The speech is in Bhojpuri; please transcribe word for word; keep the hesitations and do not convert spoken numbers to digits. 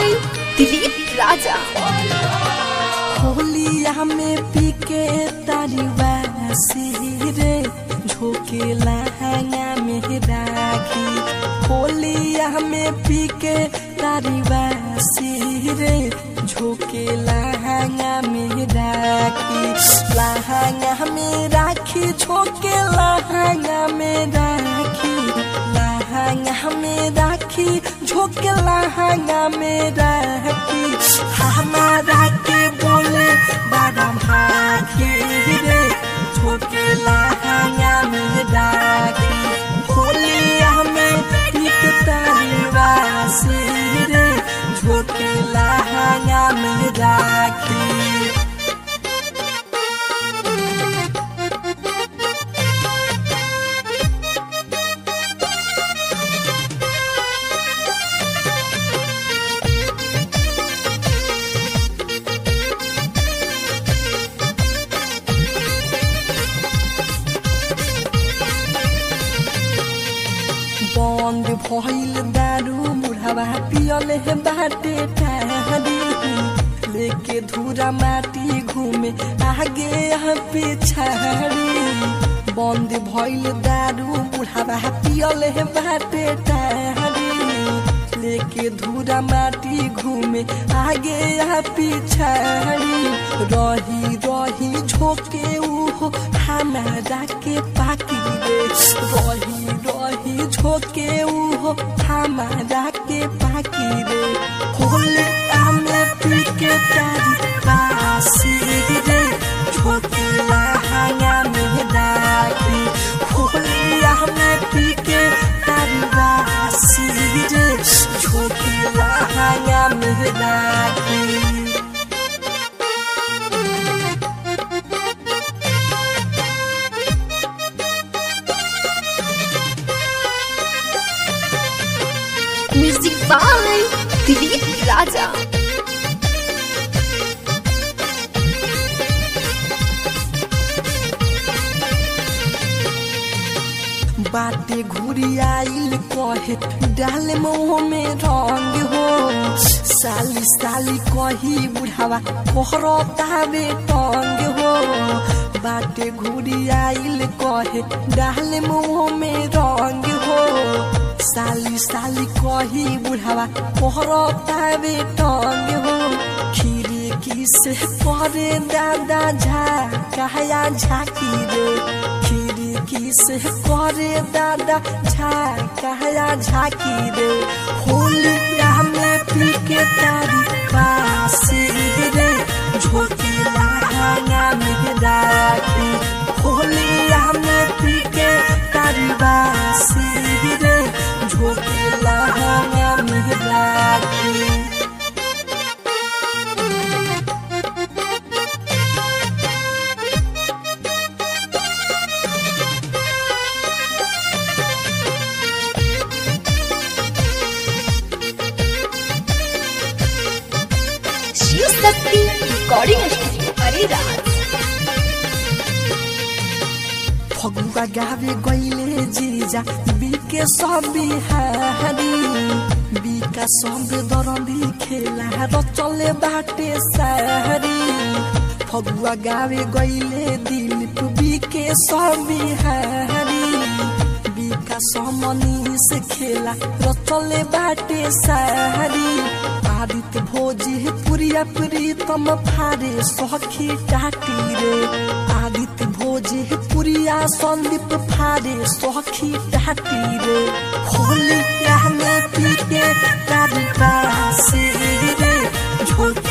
by Dilip Raja. होलिया में पीके तारी वासी रे झोंके लहंगा में राखी। होलिया में पीके तारी वासी रे झोंके लहंगा में राखी। लहंगा में राखी झोंके लहंगा में राखी। लहंगा में राखी झोंके लहंगा में राखी। हमारा के बोले बड़ा भागी रे झोंके लहंगा में राखी। होलिया में पीके तारी वासी रे झोंके लहंगा में राखी। बंद भइल दारू बुढ़ावा पियले बाटे टारी। लेके धूरा माटी घूमे आगे पिछाड़ी। बंद भइल दारू बुढ़ावा पियले बाटे टारी। लेके धूरा माटी घूमे आगे पिछाड़ी। रही रही झोंके उहो हमारा के पाकी रे। रही रही झोंके उहो हमारा के पाकी रे। होलिया में पीके तारी वासी रे झोंके लहंगा में राखी। होलिया में पीके तारी वासी रे झोंके लहंगा में राखी। Music by Dilip Raja. बाटे घुरी आइल कहे डाल मुँह में रंग हो। साली साली कही बुढ़ावा कोहरता बे टंग हो। बाटे घुरी आइल कहे डाल मुँह में रंग हो। साली साली कही बुढ़ावा कोहरता बे टंग हो। खीरी किसे करे दादा झा कहया झाकी रे। खीरी किसे करे दादा झा कहया झाकी रे। होलिया में पीके तारी वासी रे झोंके लहंगा में राखी। होलिया में पीके तारी वासी रे झोंके लहंगा में राखी। Shakti Recording Studio, Ariraj. Phagua गावे गईले जीजा बीके सब बिहारी। बीका सब दरंदी खेला रचले बाटे सारी। फगुआ गावे गईले दिलीप बीके सब बिहारी। बीका समनी से खेला रचले बाटे सारी। आदित्य भोजी पुरिया प्रीतम फारे सखी टाटी रे। आदित्य भोजी पुरिया संदीप फारे सखी टाटी रे। होलिया में पीके तारी वासी रे झोंके